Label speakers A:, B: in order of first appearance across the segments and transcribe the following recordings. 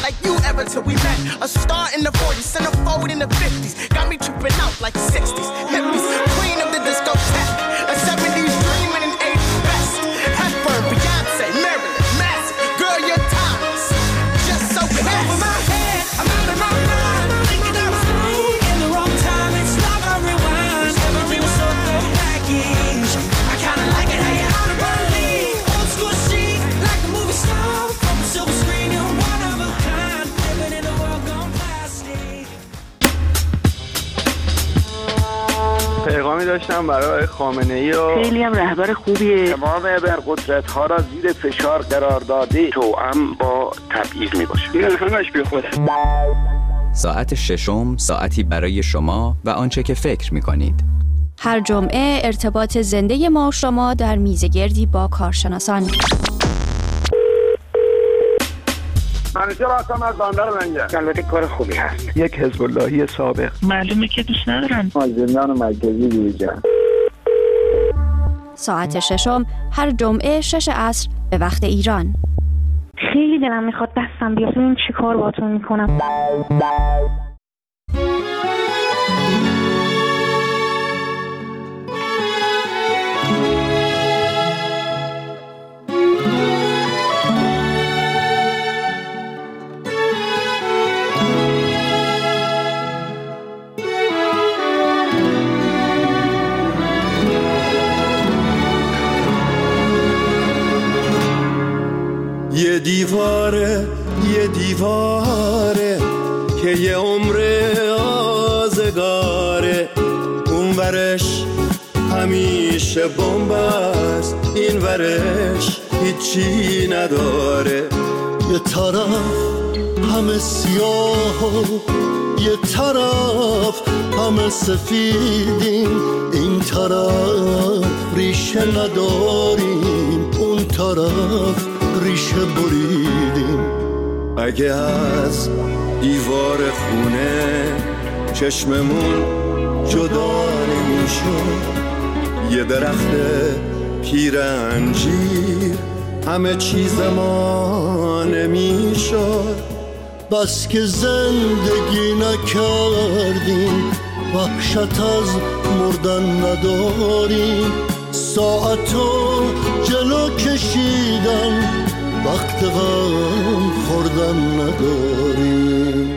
A: like you ever till we met. A star in the 40s, centerfold in the 50s. Got me tripping out like 60s. Hippies, queen of the discotheque. A 70s dream and an 80s best. Hepburn, Beyonce, Marilyn, Massive. Girl, your timeless. Just so fast. Over my head, I'm out of my mind. Thinking I was in the wrong time. It's like a rewind. Everything was so packaged. I kinda like it how you're out of my league. Old school chic, like a movie star. From the silver screen, you're one of a kind. Living in a world gone plastic.
B: پیغامی داشتم برای خامنه‌ای و
C: خیلی هم رهبر خوبیه.
D: تمام ابرقدرت‌ها را زیر فشار قرار داده توأم با تبعیض میباشه.
B: این همش بی خوده.
E: ساعت ششم، ساعتی برای شما و آنچه که فکر می‌کنید.
F: هر جمعه ارتباط زنده ما و شما در میزگردی با کارشناسان.
D: منیجر هستم از بندر منجر. البته کار خوبی هست.
B: یک حزب اللهی سابق.
C: معلومه که دوست ندارن.
D: زندان مرکزی دیجا.
F: ساعت ششم هر جمعه 6 عصر به وقت ایران.
C: خیلی دلم میخواد دستم بیاد ببین چی کار باهاتون میکنم.
G: یه دیواره که یه عمر آزگاره، اون ورش همیشه بمب است، این ورش هیچی نداره. یه طرف همه سیاه و یه طرف همه سفیدیم، این طرف ریشه نداریم، اون طرف ریشه بریدیم. اگه از دیوار خونه چشممون جدا نمیشد، یه درخت پیر انجیر همه چیز ما نمیشد. بس که زندگی نکردیم، وحشت از مردن نداریم، ساعتو جلو کشیدن وقت غم خوردن نداریم.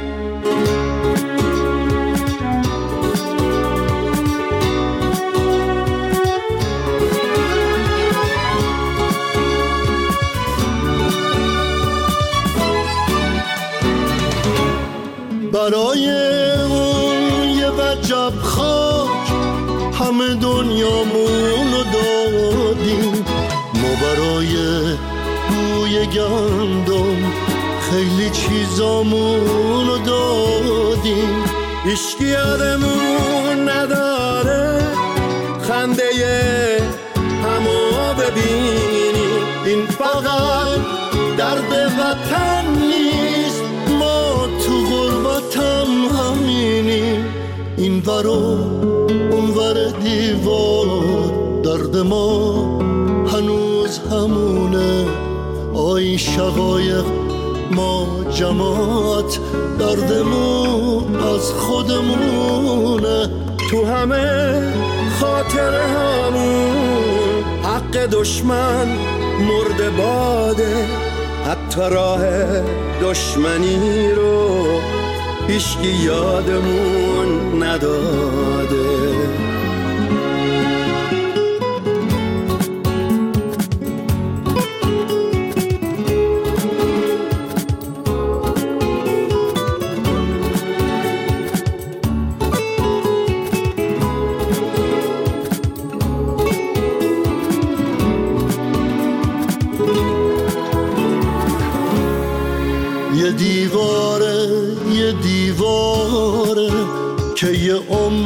G: برای اون یه وجب خاک همه دنیامونو دادیم، ما برای بوی گندم خیلی چیزامونو دادیم. هیچکی یادمون نداره خنده همو ببینیم، این فقط درد وطن نیست، ما تو غربتم همینیم. این ورا اون ور دیوار درد ما هنوز همونه، آی شقایق ما جماعت دردمون از خودمونه. تو همه خاطر همون حق دشمن مرده باده، حتی راه دشمنی رو هیچکی یادمون نداده. یه دیواره که یه عمر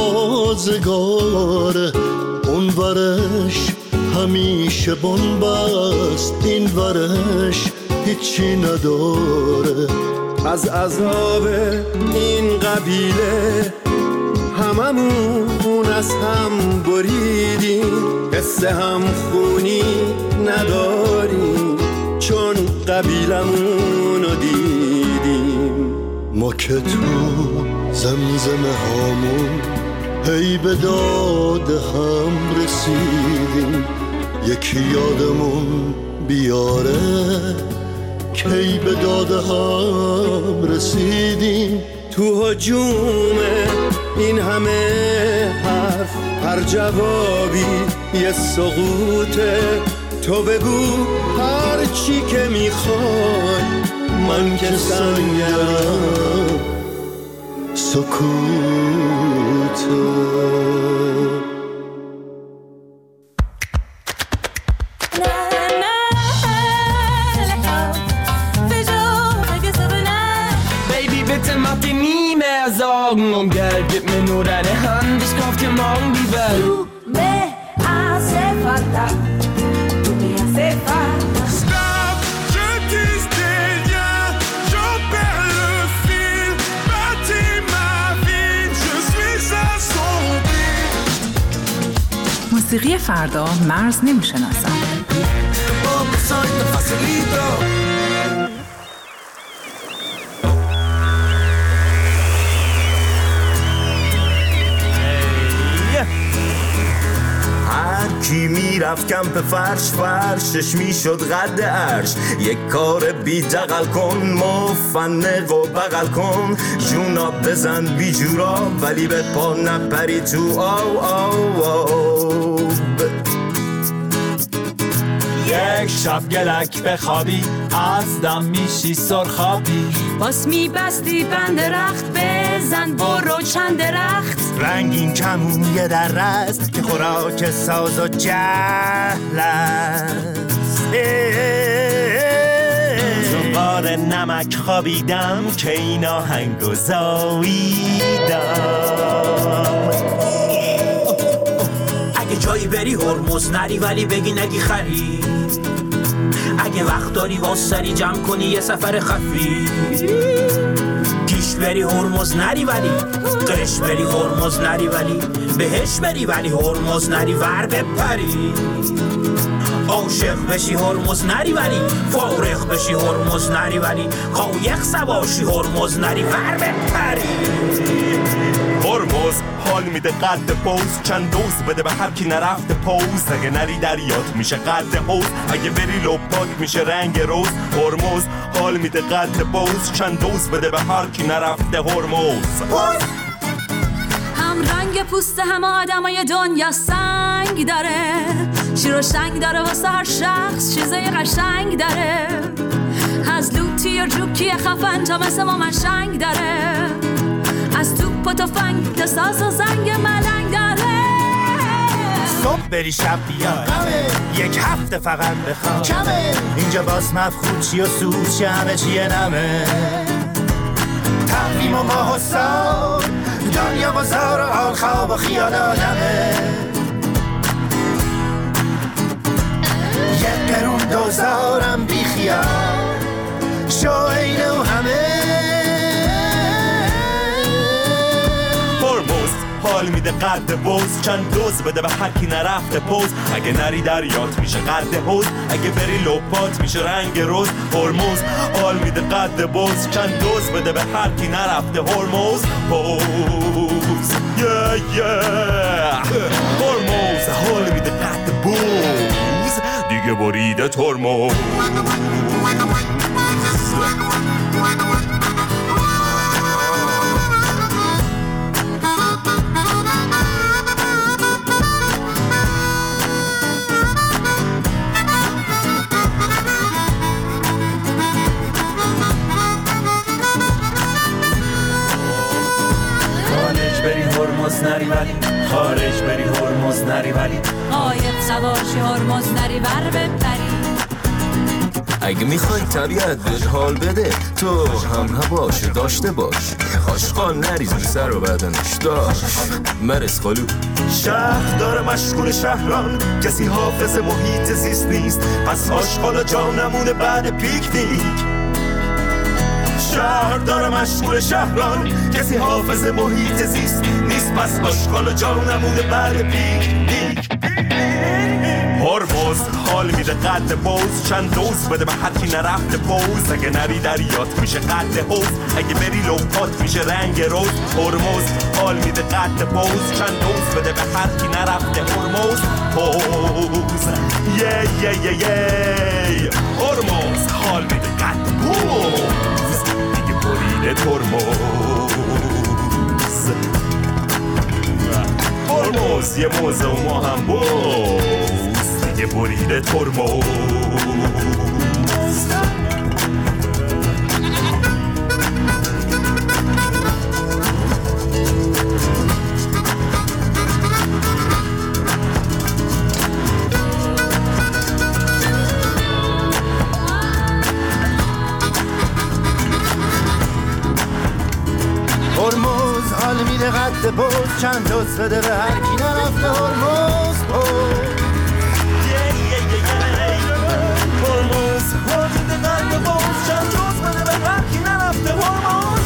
G: آزگاره، اون ورش همیشه بنبست، این ورش هیچی نداره. از عذاب این قبیله هممون از هم بریدیم، حس هم خونی نداریم چون قبیلمون رو دیدیم. خاک تو زمزمه هامون هی به داد هم رسیدیم، یکی یادمون بیاره کی به داد هم رسیدیم. تو هجوم این همه حرف هر جوابی یه سقوطه، تو بگو هر چی که میخوای، من که سنگرم سکوته.
H: Sorgen um Geld, gib mir nur deine Hand, ich kauf dir morgen die Welt.
I: Tu me hace falta, tu me hace falta.
J: Stop, je tisse des liens, j'en perds le fil. Bâtis ma vie, je suis assombri.
K: موسیقی فردا مرز نمیشناسن.
L: کی میرفت کمپ فرشش میشد قد عرش، یک کار بی دقل کن، مفنق و بغل کن، جونا بزن بی جورا ولی به پا نپری تو آو.
M: یک شب گلک بخوابی از دم میشی سرخابی،
N: باس میبستی بند رخت، بزن برو چند درخت.
L: رنگین کمون یه در است که خوراک ساز و جهل است. زنبار نمک خوابیدم که این آهنگو زاییدم.
O: اگه جایی بری هرمز نری ولی بگی نگی خری، اگه وقت داری واسری جمع کنی یه سفر خفی. پیش بری هرمز نری ولی قش بری هرمز نری ولی بهش بری ولی هرمز نری ور بپری. عاشق بشی هرمز نری ولی فارغ بشی هرمز نری ولی قایق سواشی هرمز نری ور بپری.
L: هرمز حال میده قد پوز، چند دوز بده به هر کی نرفته پوز. اگه نری دریات میشه قد حوز، اگه بری لپات میشه رنگ روز. هرمز حال میده قد پوز، چند دوز بده به هر کی نرفته هرمز.
N: هم رنگ پوست همه آدمای دنیا سنگ داره، شیر و شنگ داره واسه هر شخص چیزای قشنگ داره. از لوتی و جوکی خفن تا مثل ما منشنگ داره، از توپ و تفنگ تا ساز و زنگ ملنگ داره.
L: صبح بری شب بیاد یک هفته فقط بخواد کمه، اینجا باز مفخود چی و سوز چی همه چیه نمه. تقویم و ماه و سال دنیا و زار و حال خواب و خیال آدمه. یک قرون دوزارم بی خیال شو اینه و همه. حال میده قد بوز، چند دوز بده به هر کی نرفته پوز. اگه نری دریات میشه قد حوز، اگه بری لپات میشه رنگ روز. هرمز حال میده قد بوز، چند دوز بده به هر کی نرفته هرمز پوز. هرمز حال میده قد بوز، دیگه بریده ترمز.
M: نری ولی خارج بری هرمز نری ولی
N: قایق سواشی هرمز نری ور بپری.
L: اگه میخوای طبیعت بهت حال بده تو هم هواش داشته باش. آشغال نریز رو سر و بدنش داشت مرس خالو. شهر داره مشغول شهران، کسی حافظ محیط زیست نیست، پس آشغالا جا نمونه بعد پیکنیک. شهردار مشغول شهران کسی حافظ محیط زیست نیست پس آشغال و جا نمونه بعد پیک هرمز حال میده قد بوز چند دوز بده به هر کی نرفته پوز اگه نری دریات میشه قد حوز اگه بری لوپات میشه رنگ روز هرمز حال میده قد بوز چند دوز بده به هر کی نرفته هرمز پوز هرمز حال میده قد بوز دیگه بریده ترمز هرمز یه موزه و ما هم بوز دیگه بریده ترمز
P: هرمز حال میده قد بوز چند دوست بده به هر کی نرفته هرمز
L: هرمز حال میده قد بوز چند دوست بده به هر کی نرفته هرمز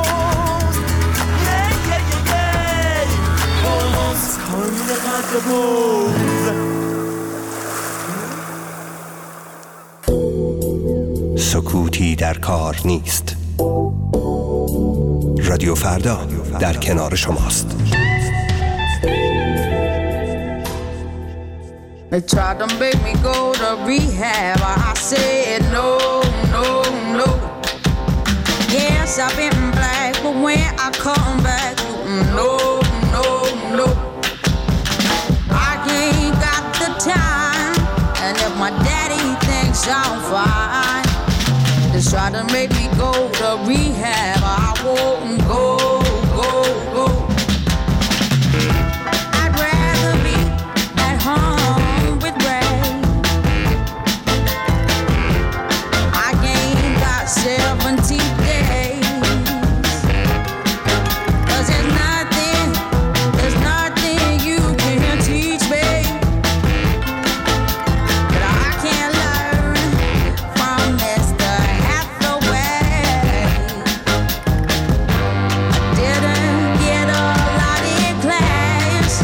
L: هرمز حال میده قد
Q: بوز سکوتی در کار نیست. رادیو فردا در کنار شماست.
R: They tried to make me go to rehab. I said no, no, no. Yes, I've been black, but when I come back, no, no, no. I ain't got the time, and if my daddy thinks I'm fine, they try to make me go to rehab. I won't go, go, go. I'd rather be at home with Ray. I ain't got 70 days. 'Cause there's nothing you can teach me that I can't learn from Mr. Hathaway. Didn't get a lot in class,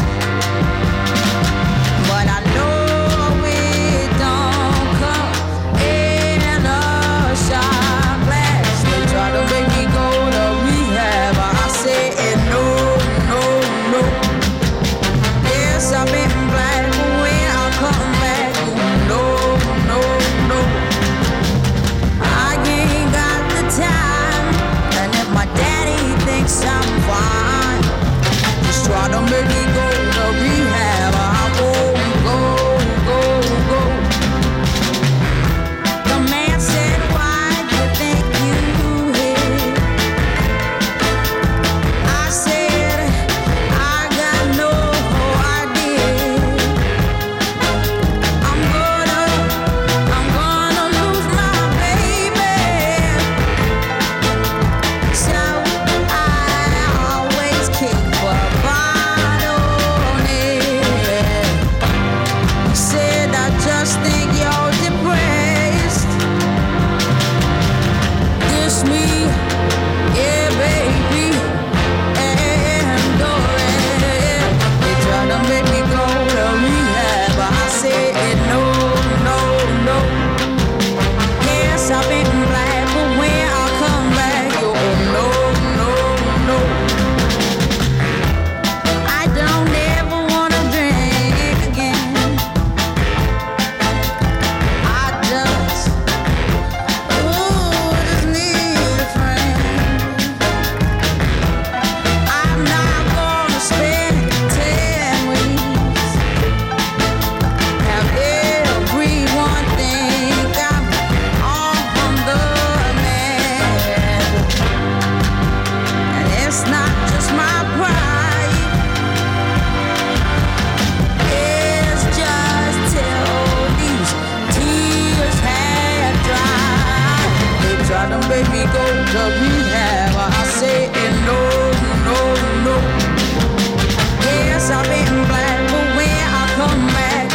R: but I know it don't come in a shot glass. They try to make me go to rehab. I said no, no, no. Yes, I've been black, but when I come back, no, no, no. I ain't got the time, and if my daddy thinks I'm fine, just try to make me go to rehab. I won't go, go, go. The man said, why do you think you hit? I said, I got no idea. I'm gonna lose my baby. So I always keep a bottle on it. He said, I just think you're depressed. This me, yeah, baby, and go ahead. They try to make me go to rehab, but I said no, no, no. Yes, I've been black, but when I come back, you no, no, no. I don't ever wanna drink again. I just need a friend. I'm not gonna spend 10 weeks. Have everyone think I'm on the man. And it's not just my pride. It's just till these tears had dried. They try to make me go to rehab. I say no, no, no. Yes, I've been black, but when I come back,